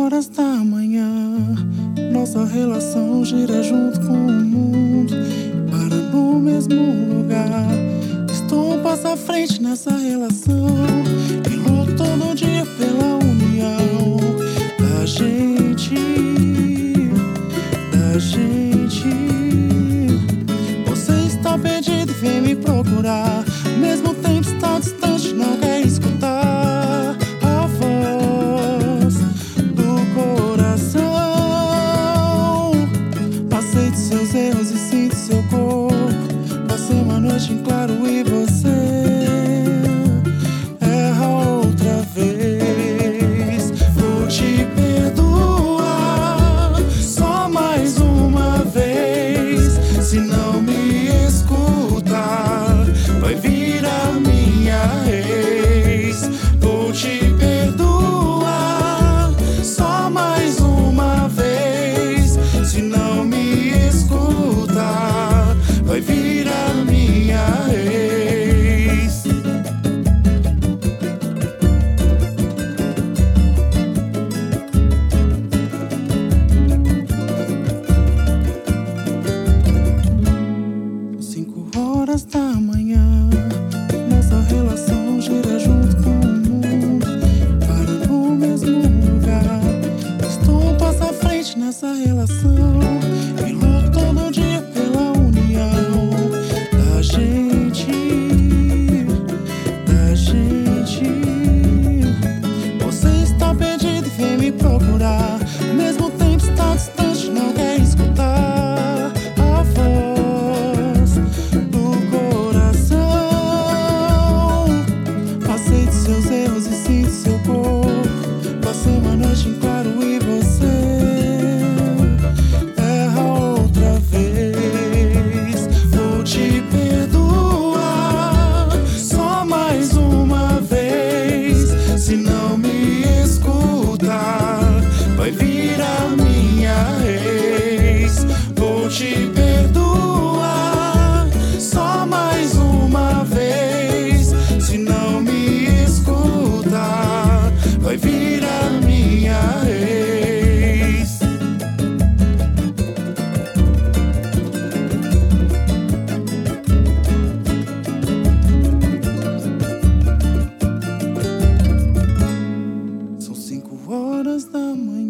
horas da manhã, nossa relação gira junto com o mundo, para no mesmo lugar. Estou um passo à frente nessa relação e luto todo dia pela união da gente. Você está perdido, vem me procurar. Ao mesmo tempo está distante, não quer escutar a voz do coração. Aceite seus erros e sinta seu corpo. Passei uma noite em claro e você erra outra vez. Vou te perdoar só mais uma vez. Se não me escutar, vai vir a minha ex. Vou te perdoar só mais uma vez. Se não me escutar, vai vir a minha ex. São 5 horas da manhã, nossa relação gira junto com o mundo, para no mesmo lugar. Estou um passo à frente nessa relação e luto todo dia pela união da gente. Você está perdido e vem me procurar. Ao mesmo tempo está distante, não quer escutar a voz do coração. Aceite seus erros e sinta seu corpo. Passei uma noite em claro e você erra outra vez. Vou te perdoar só mais uma vez. Se não me escutar, vai vir a minha ex. Vou te perdoar só mais uma vez. Se não me escutar, vai vir a minha ex. São 5 horas da manhã.